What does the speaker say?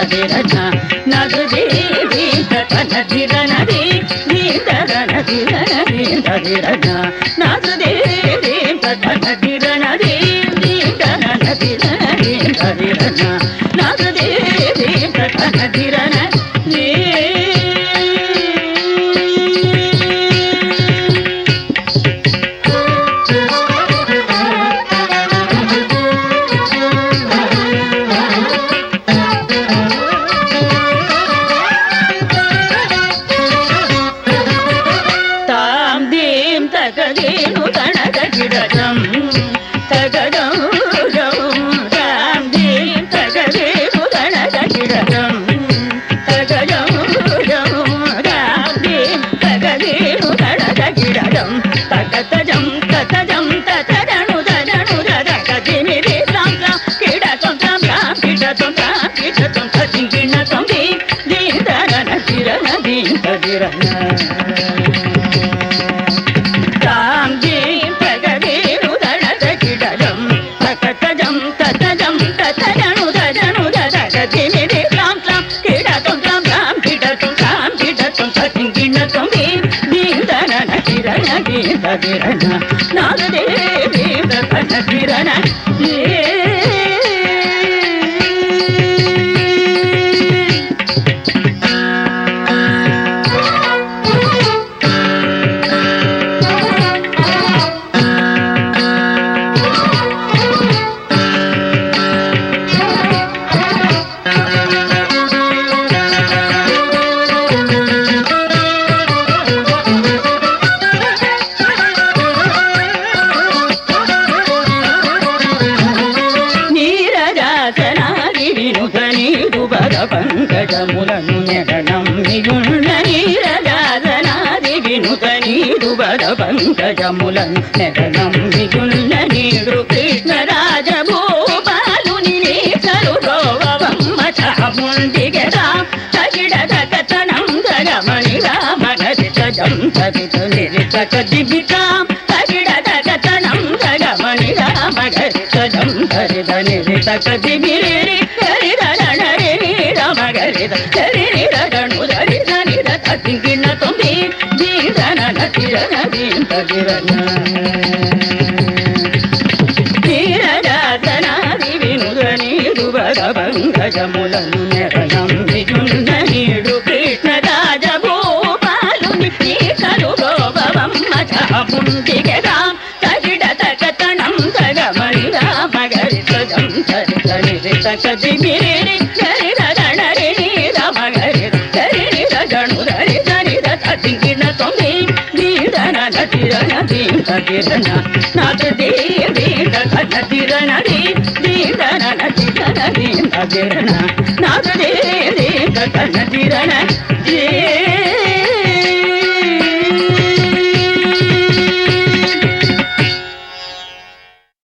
దిరన నదు దేవి తన దిరన దిరన దిరన దిరన నదు దేవి తన దిరన దిరన దిరన దిరన నదు దేవి తన దిరన తగదేను తనదగిడజం తగదం రామ్ దేం తగదేను తనదగిడజం తగదం రామ్ దేం తగదేను తనదగిడజం తగతజం తతజం తతరణు దరణు దదగదిమిరి సాంగ కిడతం రామ్ కిడతం కిడతం తజింగిణతం దీదరన దిరన దీదరన నాగదేవి తన దిరన పంకజములను నెగనం మిగుణ నీరజాజనాది వినుత నీరు బద పంకజములను నెగనం మిగుణ నీరు కృష్ణ రాజభూపాలుని నీసరు రోవమ్మ చాముండిగరా తగిడ దగతనం దగమణి రామగరిత జం తగిత నిరిత దివితాం తగిడ దగతనం దగమణి రామగరిత జం తరిత నిరిత దివిరి మగరిద చరిరి రగణు దరిద నిద తతింగిణ తొంది దీదన నతిరన దీంత దిరన నీరజాతనాది వినుద నీరు భగభంగజములను నెరనం విజున్న నీడు కృష్ణ రాజభూపాలుని నీసరు గోపవమ్మ చాముండిగరా తగిడ తగతనం తగమణి రామగరిత జం చరిత నిరిత కదిమిరి నాథ దేవి తన దిరన దీదన దిరన నాథ దేవి తన దిరన